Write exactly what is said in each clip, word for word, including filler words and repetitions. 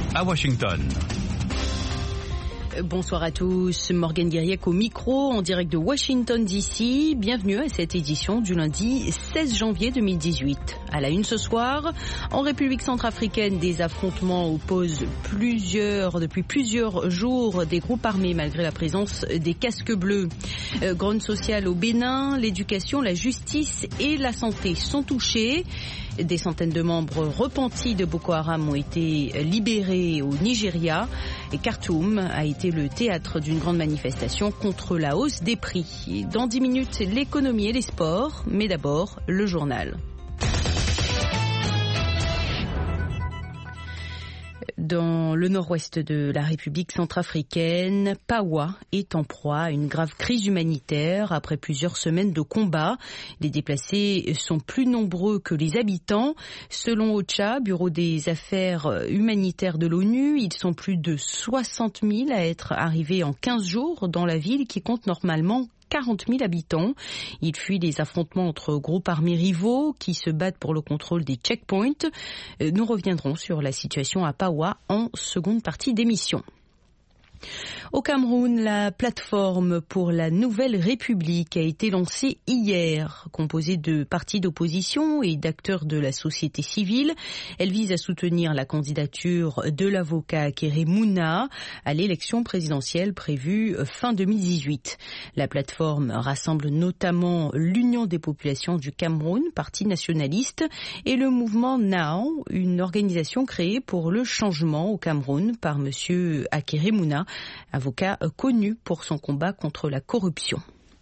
à Washington. Bonsoir à tous, Morgane Guiriec au micro, en direct de Washington D C. Bienvenue à cette édition du lundi seize janvier deux mille dix-huit. À la une ce soir, en République centrafricaine, des affrontements opposent plusieurs, depuis plusieurs jours des groupes armés malgré la présence des casques bleus. Euh, Grogne sociale au Bénin, l'éducation, la justice et la santé sont touchés. Des centaines de membres repentis de Boko Haram ont été libérés au Nigeria et Khartoum a été le théâtre d'une grande manifestation contre la hausse des prix. Dans dix minutes, l'économie et les sports, mais d'abord le journal. Dans le nord-ouest de la République centrafricaine, Pawa est en proie à une grave crise humanitaire après plusieurs semaines de combat. Les déplacés sont plus nombreux que les habitants. Selon OCHA, Bureau des affaires humanitaires de l'ONU, ils sont plus de soixante mille à être arrivés en quinze jours dans la ville qui compte normalement quarante mille habitants. Ils fuient les affrontements entre groupes armés rivaux qui se battent pour le contrôle des checkpoints. Nous reviendrons sur la situation à Pawa en seconde partie d'émission. Au Cameroun, la plateforme pour la Nouvelle République a été lancée hier. Composée de partis d'opposition et d'acteurs de la société civile, elle vise à soutenir la candidature de l'avocat Kéré Mouna à l'élection présidentielle prévue fin deux mille dix-huit. La plateforme rassemble notamment l'Union des populations du Cameroun, parti nationaliste, et le mouvement Now, une organisation créée pour le changement au Cameroun par M. Kéré Mouna, avocat connu pour son combat contre la corruption.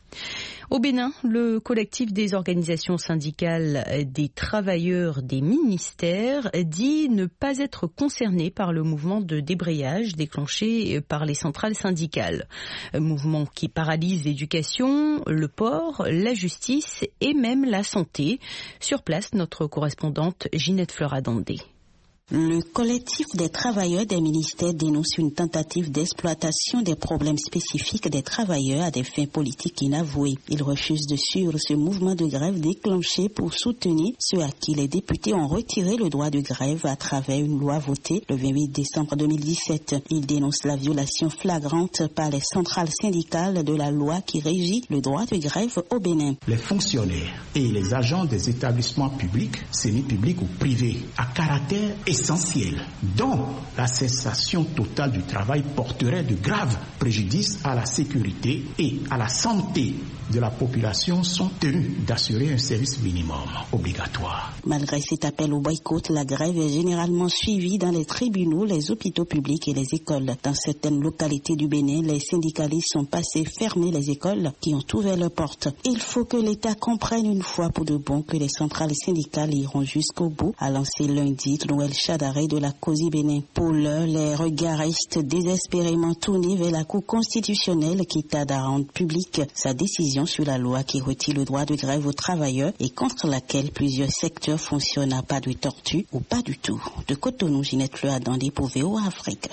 Au Bénin, le collectif des organisations syndicales des travailleurs des ministères dit ne pas être concerné par le mouvement de débrayage déclenché par les centrales syndicales. Un mouvement qui paralyse l'éducation, le port, la justice et même la santé. Sur place, notre correspondante Ginette Fleuradandé. Le collectif des travailleurs des ministères dénonce une tentative d'exploitation des problèmes spécifiques des travailleurs à des fins politiques inavouées. Il refuse de suivre ce mouvement de grève déclenché pour soutenir ceux à qui les députés ont retiré le droit de grève à travers une loi votée le vingt-huit décembre deux mille dix-sept. Il dénonce la violation flagrante par les centrales syndicales de la loi qui régit le droit de grève au Bénin. Les fonctionnaires et les agents des établissements publics, semi-publics ou privés, à caractère essentiel, dont la cessation totale du travail porterait de graves préjudices à la sécurité et à la santé de la population, sont tenus d'assurer un service minimum obligatoire. Malgré cet appel au boycott, la grève est généralement suivie dans les tribunaux, les hôpitaux publics et les écoles. Dans certaines localités du Bénin, les syndicalistes sont passés fermer les écoles qui ont ouvert leurs portes. Il faut que l'État comprenne une fois pour de bon que les centrales syndicales iront jusqu'au bout, a lancé lundi Noël Chadaré de la COSI Bénin. Pour l'heure, les regards restent désespérément tournés vers la Cour constitutionnelle qui tarde à rendre publique sa décision sur la loi qui retire le droit de grève aux travailleurs et contre laquelle plusieurs secteurs fonctionnent à pas de tortue ou pas du tout. De Cotonou, Ginette Fleuradandé pour V O A Afrique.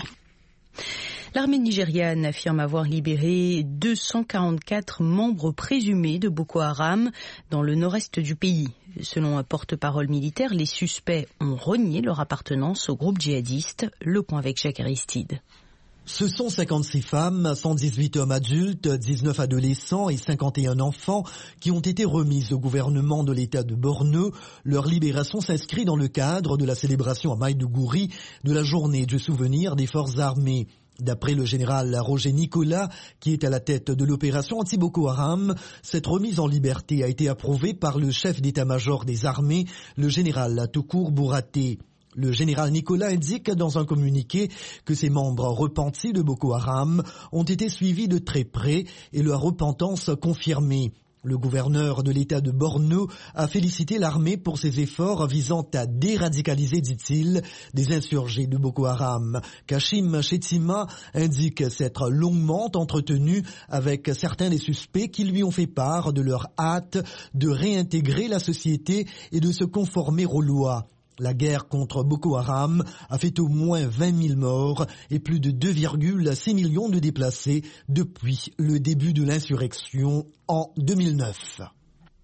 L'armée nigériane affirme avoir libéré deux cent quarante-quatre membres présumés de Boko Haram dans le nord-est du pays. Selon un porte-parole militaire, les suspects ont renié leur appartenance au groupe djihadiste. Le point avec Jacques Aristide. Ce sont cinquante-six femmes, cent dix-huit hommes adultes, dix-neuf adolescents et cinquante et un enfants qui ont été remis au gouvernement de l'État de Borno. Leur libération s'inscrit dans le cadre de la célébration à Maïdougouri de la journée du souvenir des forces armées. D'après le général Roger Nicolas, qui est à la tête de l'opération anti-Boko Haram, cette remise en liberté a été approuvée par le chef d'état-major des armées, le général Toukour Bouraté. Le général Nicolas indique dans un communiqué que ces membres repentis de Boko Haram ont été suivis de très près et leur repentance confirmée. Le gouverneur de l'État de Borno a félicité l'armée pour ses efforts visant à déradicaliser, dit-il, des insurgés de Boko Haram. Kashim Shettima indique s'être longuement entretenu avec certains des suspects qui lui ont fait part de leur hâte de réintégrer la société et de se conformer aux lois. La guerre contre Boko Haram a fait au moins vingt mille morts et plus de deux virgule six millions de déplacés depuis le début de l'insurrection en deux mille neuf.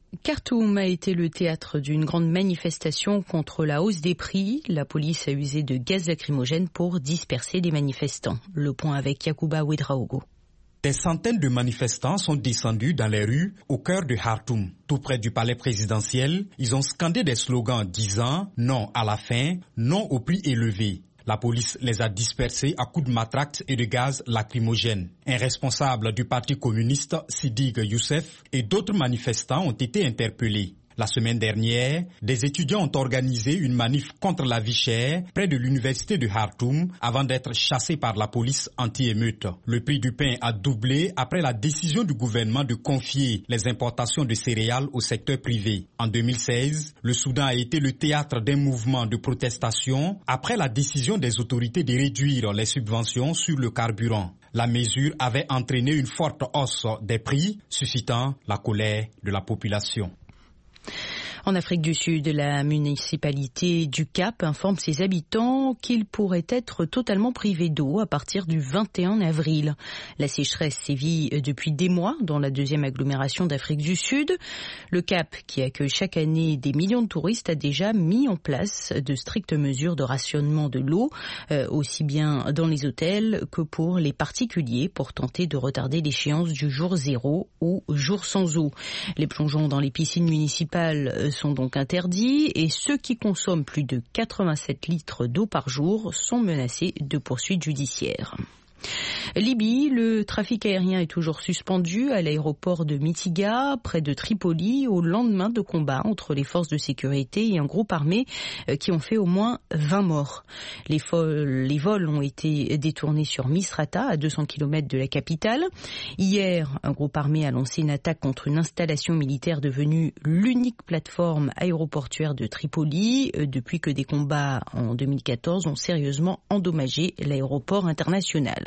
Khartoum a été le théâtre d'une grande manifestation contre la hausse des prix. La police a usé de gaz lacrymogène pour disperser les manifestants. Le point avec Yacouba Ouedraogo. Des centaines de manifestants sont descendus dans les rues au cœur de Khartoum. Tout près du palais présidentiel, ils ont scandé des slogans disant « Non à la faim, non au prix élevé ». La police les a dispersés à coups de matraque et de gaz lacrymogène. Un responsable du parti communiste, Sidig Youssef, et d'autres manifestants ont été interpellés. La semaine dernière, des étudiants ont organisé une manif contre la vie chère près de l'université de Khartoum avant d'être chassés par la police anti-émeute. Le prix du pain a doublé après la décision du gouvernement de confier les importations de céréales au secteur privé. En deux mille seize, le Soudan a été le théâtre d'un mouvement de protestation après la décision des autorités de réduire les subventions sur le carburant. La mesure avait entraîné une forte hausse des prix, suscitant la colère de la population. En Afrique du Sud, la municipalité du Cap informe ses habitants qu'ils pourraient être totalement privés d'eau à partir du vingt et un avril. La sécheresse sévit depuis des mois dans la deuxième agglomération d'Afrique du Sud. Le Cap, qui accueille chaque année des millions de touristes, a déjà mis en place de strictes mesures de rationnement de l'eau, euh, aussi bien dans les hôtels que pour les particuliers, pour tenter de retarder l'échéance du jour zéro ou jour sans eau. Les plongeons dans les piscines municipales sont donc interdits et ceux qui consomment plus de quatre-vingt-sept litres d'eau par jour sont menacés de poursuites judiciaires. Libye, le trafic aérien est toujours suspendu à l'aéroport de Mitiga, près de Tripoli, au lendemain de combats entre les forces de sécurité et un groupe armé qui ont fait au moins vingt morts. Les, fol- les vols ont été détournés sur Misrata, à deux cents kilomètres de la capitale. Hier, un groupe armé a lancé une attaque contre une installation militaire devenue l'unique plateforme aéroportuaire de Tripoli, depuis que des combats en deux mille quatorze ont sérieusement endommagé l'aéroport international.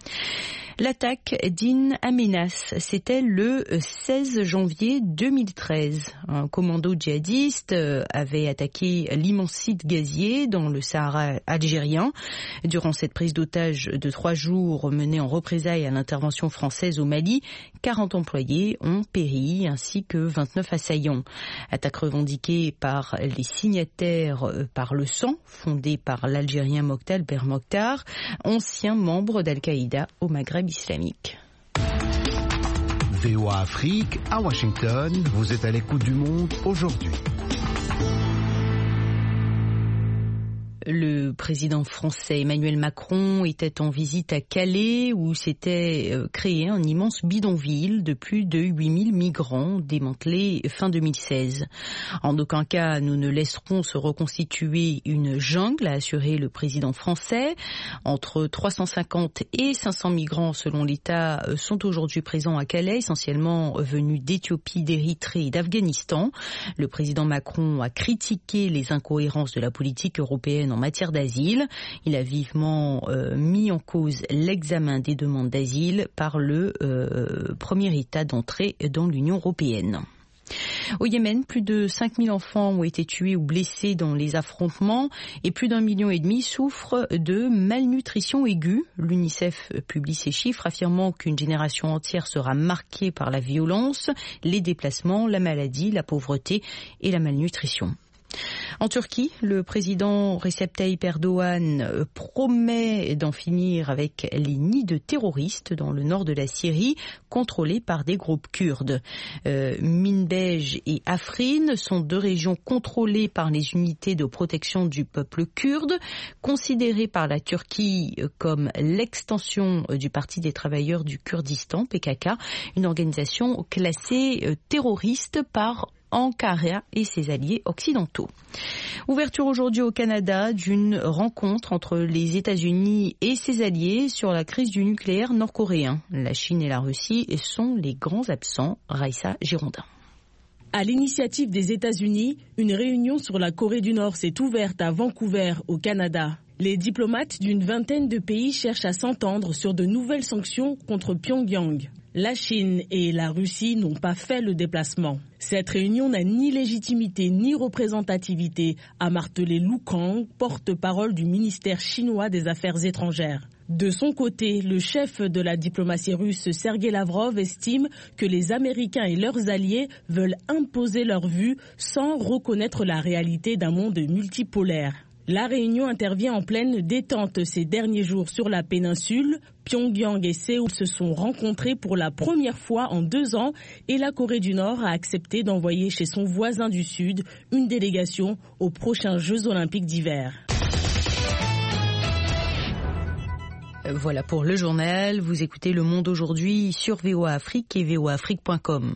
L'attaque d'In Amenas, c'était le seize janvier deux mille treize. Un commando djihadiste avait attaqué l'immense site gazier dans le Sahara algérien. Durant cette prise d'otage de trois jours menée en représailles à l'intervention française au Mali, quarante employés ont péri ainsi que vingt-neuf assaillants. Attaque revendiquée par les signataires par le sang, fondée par l'Algérien Mokhtar Belmokhtar, ancien membre d'Al-Qaïda au Maghreb islamique. V O A Afrique, à Washington, vous êtes à l'écoute du monde aujourd'hui. Le président français Emmanuel Macron était en visite à Calais où s'était créé un immense bidonville de plus de huit mille migrants démantelé fin deux mille seize. En aucun cas, nous ne laisserons se reconstituer une jungle, a assuré le président français. Entre trois cent cinquante et cinq cents migrants, selon l'État, sont aujourd'hui présents à Calais, essentiellement venus d'Éthiopie, d'Érythrée et d'Afghanistan. Le président Macron a critiqué les incohérences de la politique européenne en matière d'asile. Il a vivement euh, mis en cause l'examen des demandes d'asile par le euh, premier État d'entrée dans l'Union européenne. Au Yémen, plus de cinq mille enfants ont été tués ou blessés dans les affrontements et plus d'un million et demi souffrent de malnutrition aiguë. L'UNICEF publie ces chiffres affirmant qu'une génération entière sera marquée par la violence, les déplacements, la maladie, la pauvreté et la malnutrition. En Turquie, le président Recep Tayyip Erdogan promet d'en finir avec les nids de terroristes dans le nord de la Syrie, contrôlés par des groupes kurdes. Euh, Minbej et Afrin sont deux régions contrôlées par les unités de protection du peuple kurde, considérées par la Turquie comme l'extension du Parti des travailleurs du Kurdistan, P K K, une organisation classée terroriste par Ankara et ses alliés occidentaux. Ouverture aujourd'hui au Canada d'une rencontre entre les États-Unis et ses alliés sur la crise du nucléaire nord-coréen. La Chine et la Russie sont les grands absents. Raïssa Girondin. À l'initiative des États-Unis, une réunion sur la Corée du Nord s'est ouverte à Vancouver, au Canada. Les diplomates d'une vingtaine de pays cherchent à s'entendre sur de nouvelles sanctions contre Pyongyang. La Chine et la Russie n'ont pas fait le déplacement. Cette réunion n'a ni légitimité ni représentativité, a martelé Lu Kang, porte-parole du ministère chinois des Affaires étrangères. De son côté, le chef de la diplomatie russe, Sergei Lavrov, estime que les Américains et leurs alliés veulent imposer leur vue sans reconnaître la réalité d'un monde multipolaire. La réunion intervient en pleine détente ces derniers jours sur la péninsule. Pyongyang et Séoul se sont rencontrés pour la première fois en deux ans et la Corée du Nord a accepté d'envoyer chez son voisin du Sud une délégation aux prochains Jeux olympiques d'hiver. Voilà pour le journal. Vous écoutez Le Monde aujourd'hui sur V O A Afrique et V O A Afrique point com.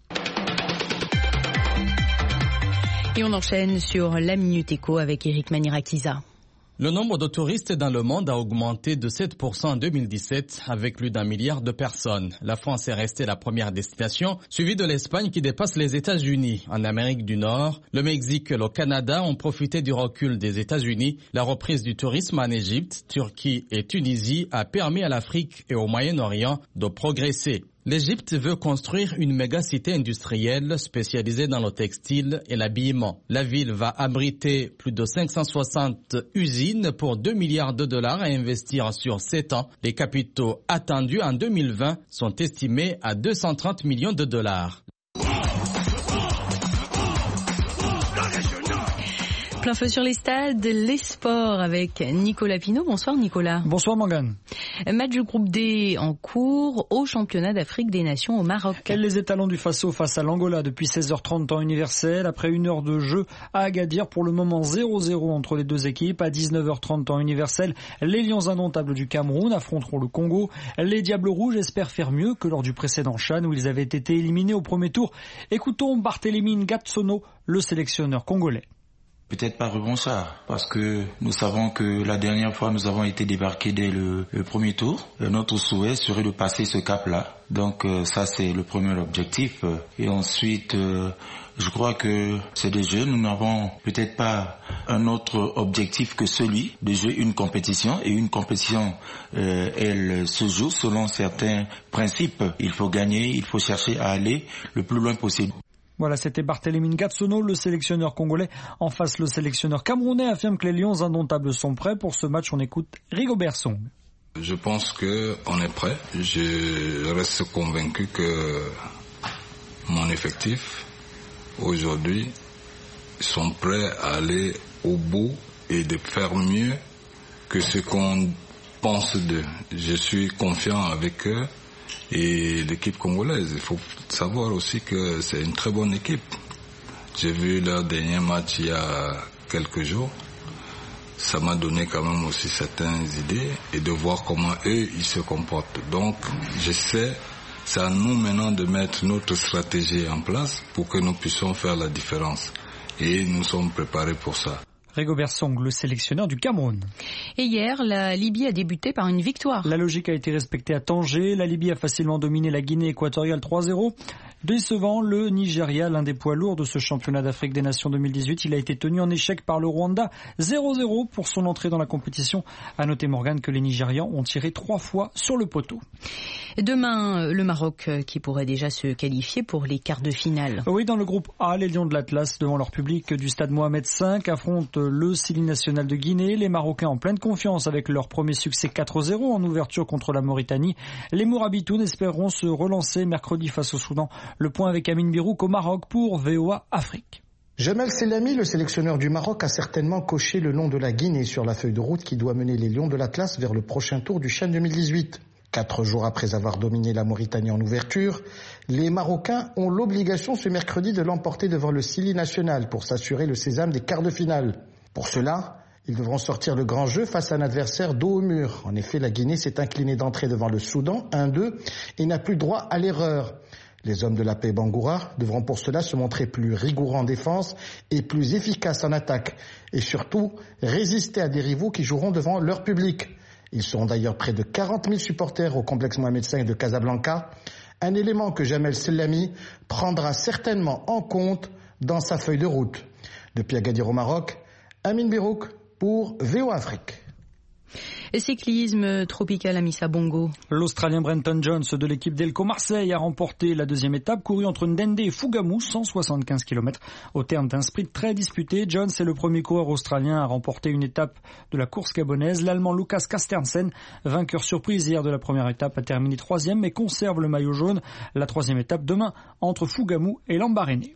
Et on enchaîne sur la Minute Éco avec Eric Manirakiza. Le nombre de touristes dans le monde a augmenté de sept pour cent en deux mille dix-sept avec plus d'un milliard de personnes. La France est restée la première destination, suivie de l'Espagne qui dépasse les États-Unis. En Amérique du Nord, le Mexique et le Canada ont profité du recul des États-Unis. La reprise du tourisme en Égypte, Turquie et Tunisie a permis à l'Afrique et au Moyen-Orient de progresser. L'Égypte veut construire une méga-cité industrielle spécialisée dans le textile et l'habillement. La ville va abriter plus de cinq cent soixante usines pour deux milliards de dollars à investir sur sept ans. Les capitaux attendus en deux mille vingt sont estimés à deux cent trente millions de dollars. Plein feu sur les stades, les sports avec Nicolas Pinault. Bonsoir Nicolas. Bonsoir Morgane. Match du groupe D en cours au championnat d'Afrique des Nations au Maroc. Les étalons du Faso face à l'Angola depuis seize heures trente temps universel. Après une heure de jeu à Agadir, pour le moment zéro zéro entre les deux équipes. À dix-neuf heures trente temps universel, les Lions indomptables du Cameroun affronteront le Congo. Les Diables Rouges espèrent faire mieux que lors du précédent CHAN où ils avaient été éliminés au premier tour. Écoutons Barthélémy Ngatsono, le sélectionneur congolais. Peut-être pas revanchard, parce que nous savons que la dernière fois nous avons été débarqués dès le, le premier tour. Notre souhait serait de passer ce cap-là. Donc euh, ça c'est le premier objectif. Et ensuite, euh, je crois que c'est des jeux. Nous n'avons peut-être pas un autre objectif que celui de jouer une compétition. Et une compétition, euh, elle se joue selon certains principes. Il faut gagner, il faut chercher à aller le plus loin possible. Voilà, c'était Barthélémy Ngatsono, le sélectionneur congolais. En face, le sélectionneur camerounais affirme que les Lions indomptables sont prêts. Pour ce match, on écoute Rigobert Song. Je pense qu'on est prêt. Je reste convaincu que mon effectif, aujourd'hui, sont prêts à aller au bout et de faire mieux que ce qu'on pense d'eux. Je suis confiant avec eux. Et l'équipe congolaise, il faut savoir aussi que c'est une très bonne équipe. J'ai vu leur dernier match il y a quelques jours. Ça m'a donné quand même aussi certaines idées et de voir comment eux, ils se comportent. Donc, je sais, c'est à nous maintenant de mettre notre stratégie en place pour que nous puissions faire la différence. Et nous sommes préparés pour ça. Rigobert Song, le sélectionneur du Cameroun. Et hier, la Libye a débuté par une victoire. La logique a été respectée à Tanger. La Libye a facilement dominé la Guinée équatoriale trois zéro. Décevant, le Nigeria, l'un des poids lourds de ce championnat d'Afrique des Nations deux mille dix-huit, il a été tenu en échec par le Rwanda zéro zéro pour son entrée dans la compétition. À noter Morgane que les Nigérians ont tiré trois fois sur le poteau. Demain, le Maroc qui pourrait déjà se qualifier pour les quarts de finale. Oui, dans le groupe A, les Lions de l'Atlas, devant leur public du stade Mohamed cinq, affrontent le Sili national de Guinée. Les Marocains en pleine confiance avec leur premier succès quatre zéro en ouverture contre la Mauritanie. Les Mourabitoun espéreront se relancer mercredi face au Soudan. Le point avec Amine Birouk au Maroc pour V O A Afrique. Jamel Selami, le sélectionneur du Maroc, a certainement coché le nom de la Guinée sur la feuille de route qui doit mener les Lions de l'Atlas vers le prochain tour du CHAN deux mille dix-huit. Quatre jours après avoir dominé la Mauritanie en ouverture, les Marocains ont l'obligation ce mercredi de l'emporter devant le Sili national pour s'assurer le sésame des quarts de finale. Pour cela, ils devront sortir le grand jeu face à un adversaire dos au mur. En effet, la Guinée s'est inclinée d'entrée devant le Soudan, un deux, et n'a plus droit à l'erreur. Les hommes de la paix Bangoura devront pour cela se montrer plus rigoureux en défense et plus efficaces en attaque. Et surtout, résister à des rivaux qui joueront devant leur public. Ils seront d'ailleurs près de quarante mille supporters au complexe Mohamed cinq de Casablanca, un élément que Jamel Selami prendra certainement en compte dans sa feuille de route. Depuis Agadir au Maroc, Amine Birouk pour V O A Afrique. Cyclisme tropical à Missa Bongo. L'Australien Brenton Jones de l'équipe d'Elco Marseille a remporté la deuxième étape courue entre Ndende et Fougamou, cent soixante-quinze kilomètres. Au terme d'un sprint très disputé, Jones est le premier coureur australien à remporter une étape de la course gabonaise. L'Allemand Lucas Castersen, vainqueur surprise hier de la première étape, a terminé troisième mais conserve le maillot jaune. La troisième étape demain entre Fougamou et Lambaréné.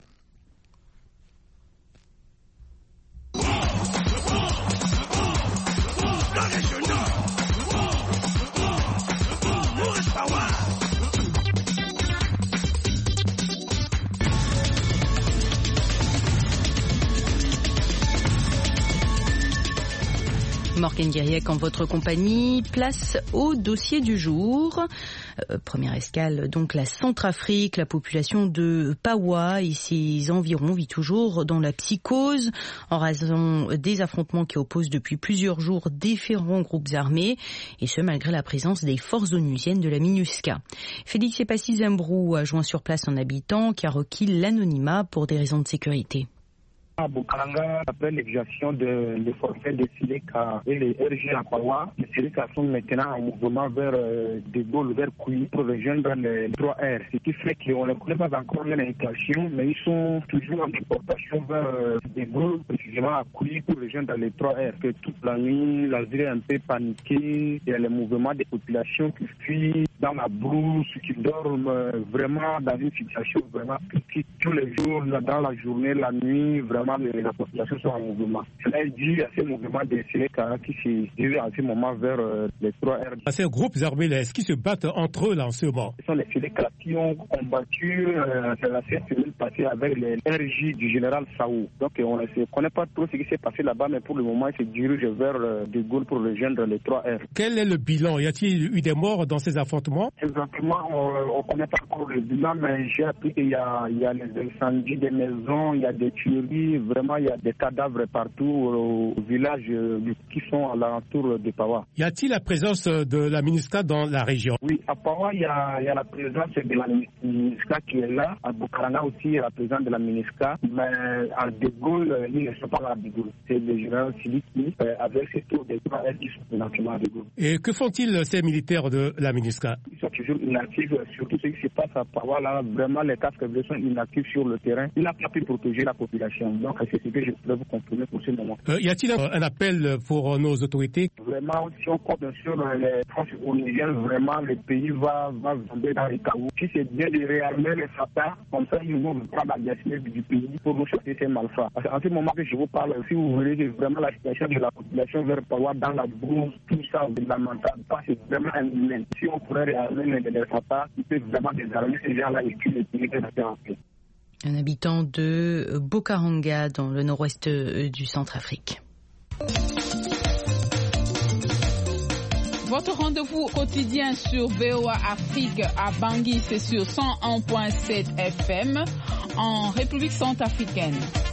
Morgane Guiriec en votre compagnie, place au dossier du jour. Euh, première escale, donc la Centrafrique, la population de Pawa et ses environs vit toujours dans la psychose en raison des affrontements qui opposent depuis plusieurs jours différents groupes armés, et ce malgré la présence des forces onusiennes de la MINUSCA. Félix Epassi Zembrou a joint sur place un habitant qui a requis l'anonymat pour des raisons de sécurité. À Bukaranga, après l'exaction de, de forfait de Sileka et les R G à Pawa, les Sileka sont maintenant en mouvement vers euh, De Gaulle, vers Kouyi pour rejoindre les trois R. Ce qui fait qu'on ne connaît pas encore leur intention, mais ils sont toujours en déportation vers euh, De Gaulle, précisément à Kouyi pour rejoindre les trois R. Que toute la nuit, la ville est un peu paniquée, il y a les mouvements des populations qui fuient dans la brousse, qui dorment euh, vraiment dans une situation vraiment critique tous les jours, dans la journée, la nuit, vraiment. La population sont en mouvement. Cela est dû à ces mouvements des Sénéca qui se dirigent en ce moment vers euh, les trois R. Ces groupes armés, est-ce qu'ils se battent entre eux là en ce moment? Ce sont les Sénéca qui ont combattu euh, la semaine passée avec les R J du général Saou. Donc on ne connaît pas trop ce qui s'est passé là-bas, mais pour le moment, ils se dirigent vers euh, De Gaulle pour rejoindre les trois R. Quel est le bilan? Y a-t-il eu des morts dans ces affrontements? Exactement, on ne connaît pas encore le bilan, mais j'ai appris qu'il y a, il y a les incendies des maisons, il y a des tueries. Vraiment, il y a des cadavres partout au village qui sont à l'entour de Pawa. Y a-t-il la présence de la MINUSCA dans la région? Oui, à Pawa, il y a, il y a la présence de la MINUSCA qui est là. À Bukaranga aussi, il y a la présence de la MINUSCA. Mais à De Gaulle, ils ne sont pas là à De Gaulle. C'est le général Siliki avec ses tours des trois aides qui sont financement à De Gaulle. Et que font-ils ces militaires de la MINUSCA? Ils sont toujours inactifs, surtout ce qui se passe à Pawa. Là, vraiment, les casques bleus sont inactifs sur le terrain. Il n'a pas pu protéger la population. Donc, c'est ce que je pourrais vous confirmer pour ce moment. Euh, y a-t-il un, un appel pour nos autorités? Vraiment, si on compte sur les forces onusiennes, vraiment, le pays va, va tomber dans les chaos. Si c'est bien de réarmer les Fatah, comme ça, ils vont prendre la destinée du pays pour nous sortir ces malfrats. Parce qu'en ce moment que je vous parle, si vous voulez vraiment la situation de la population vers Pawa dans la brousse, tout ça, c'est lamentable. C'est vraiment inhumain. Si on pourrait réarmer les Fatah, ils peuvent vraiment désarmer ces gens-là et tuer les pays qui restent en paix. Un habitant de Bukaranga dans le nord-ouest du Centrafrique. Votre rendez-vous quotidien sur V O A Afrique à Bangui, c'est sur cent un virgule sept F M en République centrafricaine.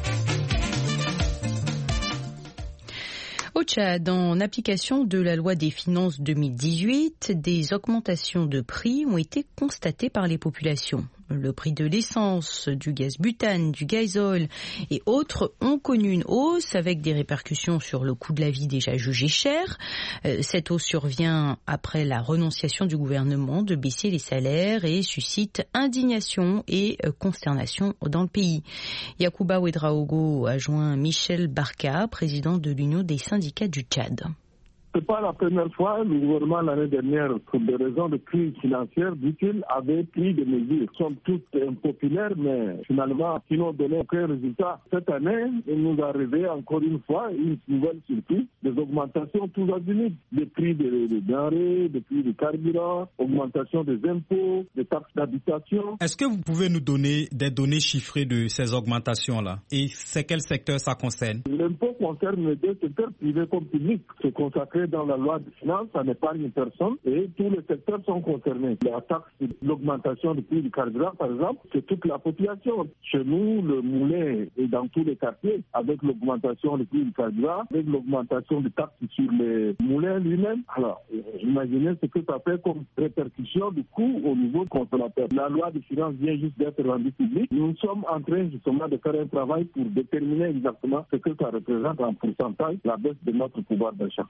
Au Tchad, en application de la loi des finances deux mille dix-huit, des augmentations de prix ont été constatées par les populations. Le prix de l'essence, du gaz butane, du gazole et autres ont connu une hausse avec des répercussions sur le coût de la vie déjà jugé cher. Cette hausse survient après la renonciation du gouvernement de baisser les salaires et suscite indignation et consternation dans le pays. Yacouba Ouedraogo a joint Michel Barka, président de l'Union des syndicats du Tchad. Ce n'est pas la première fois. Le gouvernement, l'année dernière, pour des raisons de crise financière, dit-il, avait pris des mesures. Elles sont toutes impopulaires, mais finalement, qui n'ont donné aucun résultat. Cette année, il nous est arrivé encore une fois une nouvelle surprise, des augmentations tous azimuts, des prix des de denrées, des prix du carburant, augmentation des impôts, des taxes d'habitation. Est-ce que vous pouvez nous donner des données chiffrées de ces augmentations-là? Et c'est quel secteur ça concerne? L'impôt concerne les deux secteurs, privés comme publics. C'est consacré dans la loi de finances, ça n'épargne une personne et tous les secteurs sont concernés. La taxe, l'augmentation du prix du carburant, par exemple, c'est toute la population. Chez nous, le moulin est dans tous les quartiers avec l'augmentation du prix du carburant, avec l'augmentation des taxes sur les moulins lui-même. Alors, imaginez ce que ça fait comme répercussion du coût au niveau consommateur. La loi de finances vient juste d'être rendue publique. Nous sommes en train justement de faire un travail pour déterminer exactement ce que ça représente en pourcentage, la baisse de notre pouvoir d'achat. Comment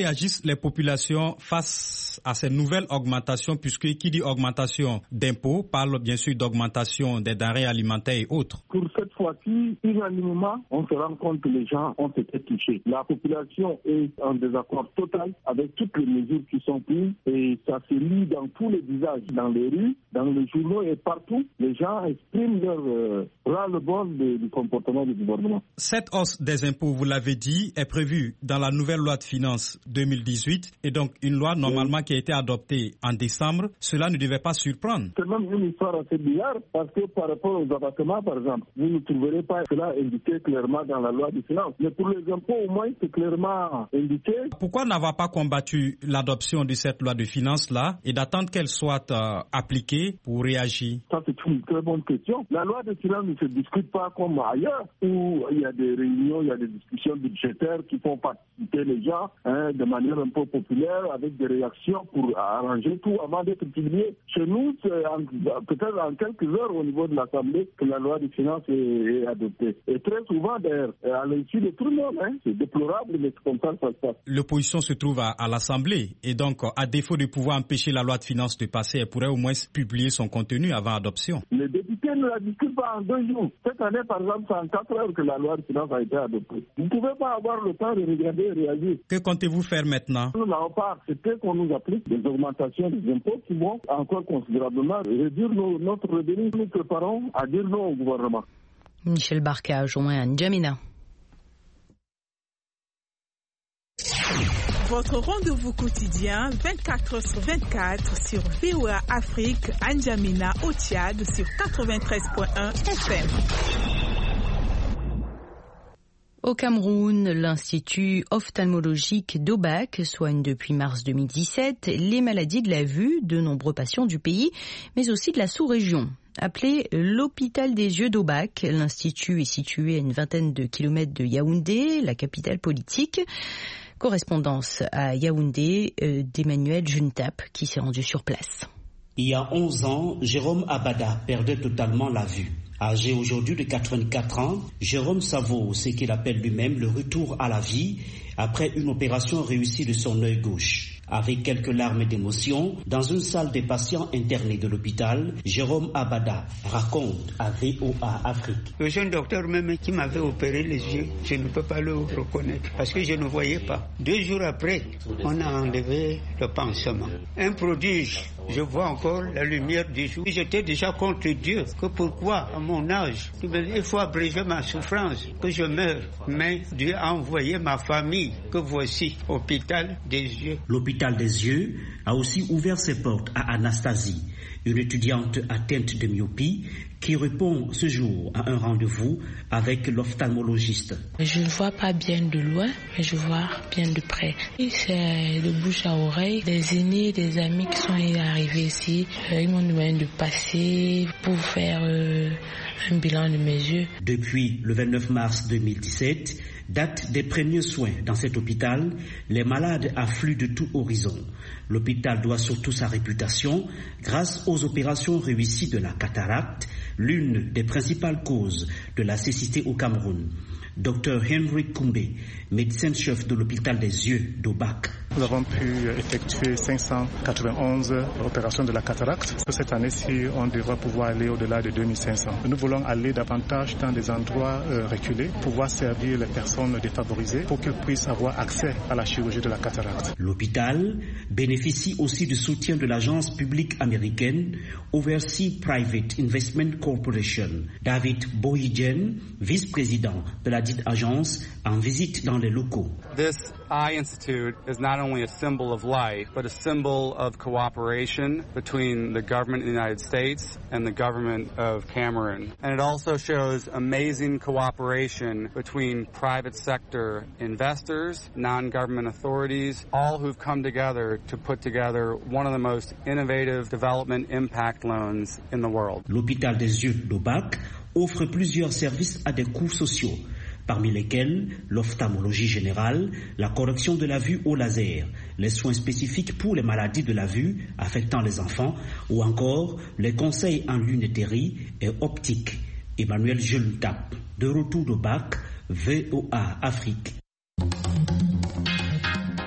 réagissent les populations face à ces nouvelles augmentations, puisque qui dit augmentation d'impôts parle bien sûr d'augmentation des denrées alimentaires et autres? Pour cette fois-ci, unanimement, on se rend compte que les gens ont été touchés. La population est en désaccord total avec toutes les mesures qui sont prises et ça se lit dans tous les visages, dans les rues, dans les journaux et partout. Les gens expriment leur euh, ras-le-bol du comportement du gouvernement. Cette hausse des impôts, vous l'avez dit, est prévue dans la nouvelle loi de finances deux mille dix-huit et donc une loi normalement oui. qui a été adoptée en décembre. Cela ne devait pas surprendre. C'est même une histoire assez bizarre parce que par rapport aux abattements, par exemple, vous ne trouverez pas cela indiqué clairement dans la loi de finances. Mais pour les impôts, au moins, c'est clairement indiqué. Pourquoi n'avoir pas combattu l'adoption de cette loi de finances-là et d'attendre qu'elle soit euh, appliquée pour réagir? Ça, c'est une très bonne question. La loi de finances ne se discute pas comme ailleurs, où il y a des réunions, il y a des discussions budgétaires qui font participer les gens hein, de manière un peu populaire, avec des réactions pour arranger tout avant d'être publié. Chez nous, c'est en, peut-être en quelques heures au niveau de l'Assemblée que la loi de finances est, est adoptée. Et très souvent, d'ailleurs, à l'insu de tout le monde, hein, c'est déplorable, mais c'est comme ça que ça se passe. L'opposition se trouve à, à l'Assemblée et donc, à défaut de pouvoir empêcher la loi de finances de passer, elle pourrait au moins publier son contenu avant adoption. Les députés ne la discutent pas en deux jours. Cette année, par exemple, c'est en quatre heures que la loi de finances a été adoptée. Vous ne pouvez pas avoir le temps de regarder et réagir. Que comptez-vous faire maintenant? Nous n'avons pas accepté qu'on nous applique des augmentations des impôts qui vont encore considérablement réduire nos, notre revenu. Nous préparons à dire non au gouvernement. Michel Barka, joint à N'Djamena. Votre rendez-vous quotidien vingt-quatre heures sur vingt-quatre sur V O A Afrique, à N'Djamena, au Tchad, sur quatre-vingt-treize point un F M. Au Cameroun, l'Institut ophtalmologique d'O B A C soigne depuis mars deux mille dix-sept les maladies de la vue de nombreux patients du pays, mais aussi de la sous-région. Appelé l'hôpital des yeux d'O B A C, l'Institut est situé à une vingtaine de kilomètres de Yaoundé, la capitale politique. Correspondance à Yaoundé euh, d'Emmanuel Juntap qui s'est rendu sur place. Il y a onze ans, Jérôme Abada perdait totalement la vue. Âgé aujourd'hui de quatre-vingt-quatre ans, Jérôme savoure ce qu'il appelle lui-même le retour à la vie après une opération réussie de son œil gauche. Avec quelques larmes d'émotion, dans une salle des patients internés de l'hôpital, Jérôme Abada raconte à V O A Afrique. Le jeune docteur même qui m'avait opéré les yeux, je ne peux pas le reconnaître parce que je ne voyais pas. Deux jours après, on a enlevé le pansement. Un prodige, je vois encore la lumière du jour. J'étais déjà contre Dieu, que pourquoi à mon âge, il faut abréger ma souffrance, que je meure. Mais Dieu a envoyé ma famille, que voici, hôpital des yeux. L'hôpital des yeux a aussi ouvert ses portes à Anastasie, une étudiante atteinte de myopie qui répond ce jour à un rendez-vous avec l'ophtalmologiste. Je ne vois pas bien de loin, mais je vois bien de près. Et c'est de bouche à oreille. Des aînés, des amis qui sont arrivés ici, euh, ils m'ont demandé de passer pour faire euh, un bilan de mes yeux. Depuis le vingt-neuf mars deux mille dix-sept, date des premiers soins dans cet hôpital, les malades affluent de tout horizon. L'hôpital doit surtout sa réputation grâce aux opérations réussies de la cataracte, l'une des principales causes de la cécité au Cameroun. Docteur Henry Koumbe, médecin-chef de l'hôpital des yeux d'O B A C. Nous avons pu effectuer cinq cent quatre-vingt-onze opérations de la cataracte. Cette année-ci, on devra pouvoir aller au-delà de deux mille cinq cents. Nous voulons aller davantage dans des endroits euh, reculés, pouvoir servir les personnes défavorisées pour qu'elles puissent avoir accès à la chirurgie de la cataracte. L'hôpital bénéficie aussi du soutien de l'agence publique américaine Overseas Private Investment Corporation. David Boyijen, vice-président de la dite agence, en visite dans les locaux. This eye institute is not only a symbol of life, but a symbol of cooperation between the government of the United States and the government of Cameroon. And it also shows amazing cooperation between private sector investors, non-government authorities, all who've come together to put together one of the most innovative development impact loans in the world. L'hôpital des yeux d'O B A C offre plusieurs services à des coûts sociaux, parmi lesquels l'ophtalmologie générale, la correction de la vue au laser, les soins spécifiques pour les maladies de la vue affectant les enfants ou encore les conseils en lunetterie et optique. Emmanuel Juntap, de retour d'O B A C, V O A Afrique.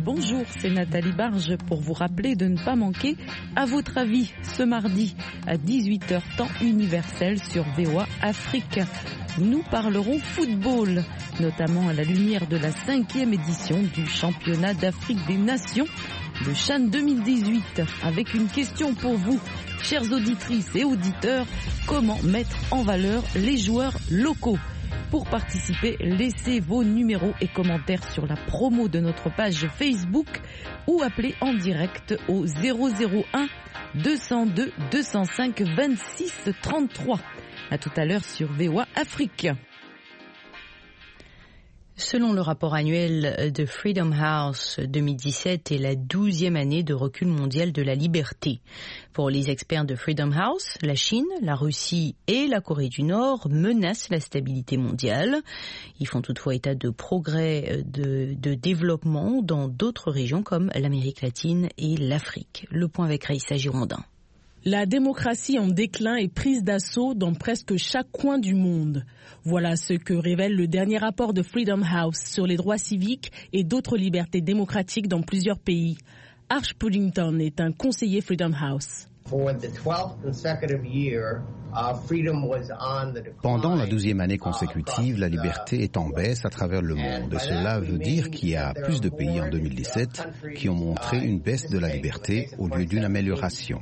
bonjour, c'est Nathalie Barge pour vous rappeler de ne pas manquer À votre avis ce mardi à dix-huit heures temps universel sur V O A Afrique. Nous parlerons football, notamment à la lumière de la cinquième édition du championnat d'Afrique des Nations, le CHAN deux mille dix-huit, avec une question pour vous, chères auditrices et auditeurs, comment mettre en valeur les joueurs locaux? Pour participer, laissez vos numéros et commentaires sur la promo de notre page Facebook ou appelez en direct au zéro zéro un deux zéro deux deux zéro cinq vingt-six trente-trois. À tout à l'heure sur V O A Afrique. Selon le rapport annuel de Freedom House, deux mille dix-sept est la douzième année de recul mondial de la liberté. Pour les experts de Freedom House, la Chine, la Russie et la Corée du Nord menacent la stabilité mondiale. Ils font toutefois état de progrès de, de développement dans d'autres régions comme l'Amérique latine et l'Afrique. Le point avec Raïssa Girondin. La démocratie en déclin est prise d'assaut dans presque chaque coin du monde. Voilà ce que révèle le dernier rapport de Freedom House sur les droits civiques et d'autres libertés démocratiques dans plusieurs pays. Arch Puddington est un conseiller Freedom House. Pendant la douzième année consécutive, la liberté est en baisse à travers le monde. Et cela veut dire qu'il y a plus de pays en deux mille dix-sept qui ont montré une baisse de la liberté au lieu d'une amélioration.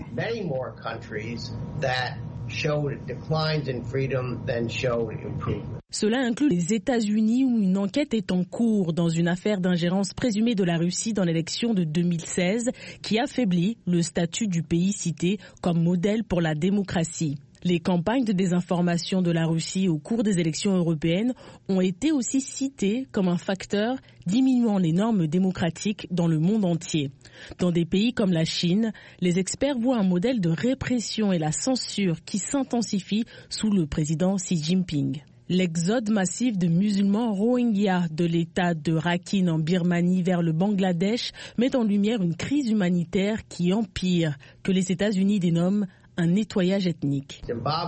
Cela inclut les États-Unis où une enquête est en cours dans une affaire d'ingérence présumée de la Russie dans l'élection de deux mille seize qui affaiblit le statut du pays cité comme modèle pour la démocratie. Les campagnes de désinformation de la Russie au cours des élections européennes ont été aussi citées comme un facteur diminuant les normes démocratiques dans le monde entier. Dans des pays comme la Chine, les experts voient un modèle de répression et la censure qui s'intensifie sous le président Xi Jinping. L'exode massif de musulmans Rohingyas de l'état de Rakhine en Birmanie vers le Bangladesh met en lumière une crise humanitaire qui empire, que les États-Unis dénomment un nettoyage ethnique.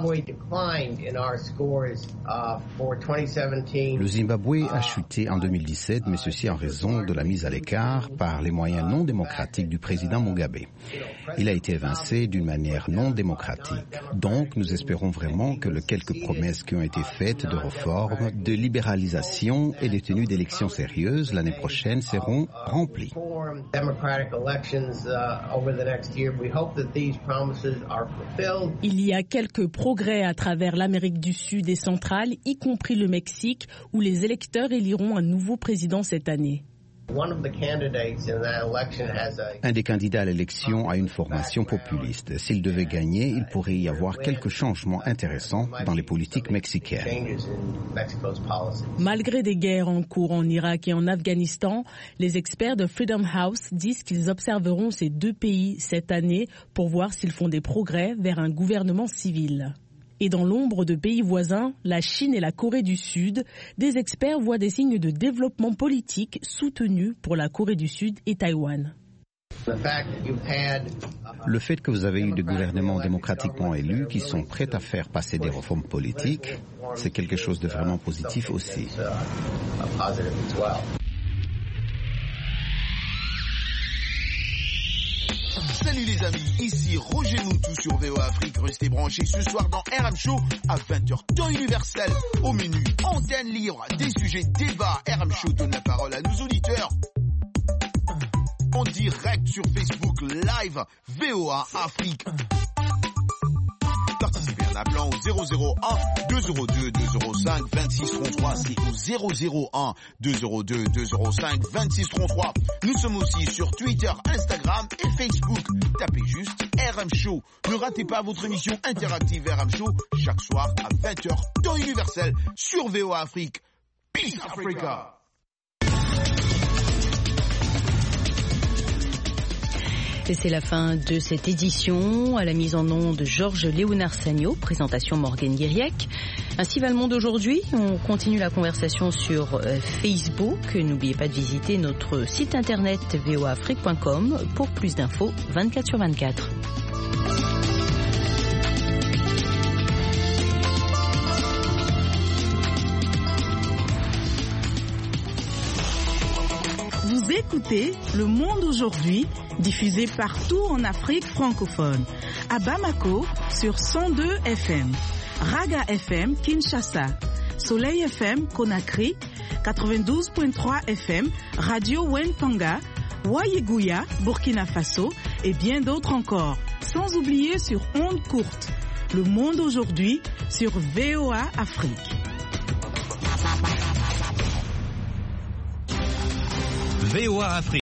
Le Zimbabwe a chuté en deux mille dix-sept, mais ceci en raison de la mise à l'écart par les moyens non démocratiques du président Mugabe. Il a été évincé d'une manière non démocratique. Donc, nous espérons vraiment que les quelques promesses qui ont été faites de réforme, de libéralisation et de tenue d'élections sérieuses l'année prochaine seront remplies. Il y a quelques progrès à travers l'Amérique du Sud et centrale, y compris le Mexique, où les électeurs éliront un nouveau président cette année. Un des candidats à l'élection a une formation populiste. S'il devait gagner, il pourrait y avoir quelques changements intéressants dans les politiques mexicaines. Malgré des guerres en cours en Irak et en Afghanistan, les experts de Freedom House disent qu'ils observeront ces deux pays cette année pour voir s'ils font des progrès vers un gouvernement civil. Et dans l'ombre de pays voisins, la Chine et la Corée du Sud, des experts voient des signes de développement politique soutenus pour la Corée du Sud et Taïwan. Le fait que vous avez eu des gouvernements démocratiquement élus qui sont prêts à faire passer des réformes politiques, c'est quelque chose de vraiment positif aussi. Salut les amis, ici Roger Moutou sur V O A Afrique. Restez branchés ce soir dans R M Show à vingt heures temps universel. Au menu, antenne libre, des sujets, débats. R M Show donne la parole à nos auditeurs. En direct sur Facebook Live, V O A Afrique. Participez en appelant au zéro zéro un deux zéro deux deux zéro cinq vingt-six trente-trois. C'est au zéro zéro un deux zéro deux deux zéro cinq vingt-six trente-trois. Nous sommes aussi sur Twitter, Instagram et Facebook. Tapez juste R M Show. Ne ratez pas votre émission interactive R M Show chaque soir à vingt heures temps universel sur V O A Afrique. Peace Africa. Et c'est la fin de cette édition. À la mise en onde de Georges Léonard Sagno, présentation Morgane Guiriec. Ainsi va le monde aujourd'hui. On continue la conversation sur Facebook. N'oubliez pas de visiter notre site internet v o a afrique point com pour plus d'infos vingt-quatre sur vingt-quatre. Vous écoutez Le Monde aujourd'hui, diffusé partout en Afrique francophone. À Bamako, sur cent deux F M. Raga F M, Kinshasa. Soleil F M, Conakry. quatre-vingt-douze virgule trois F M. Radio Wentanga. Wayeguya, Burkina Faso. Et bien d'autres encore. Sans oublier sur ondes courtes. Le Monde aujourd'hui, sur V O A Afrique. V O A Afrique.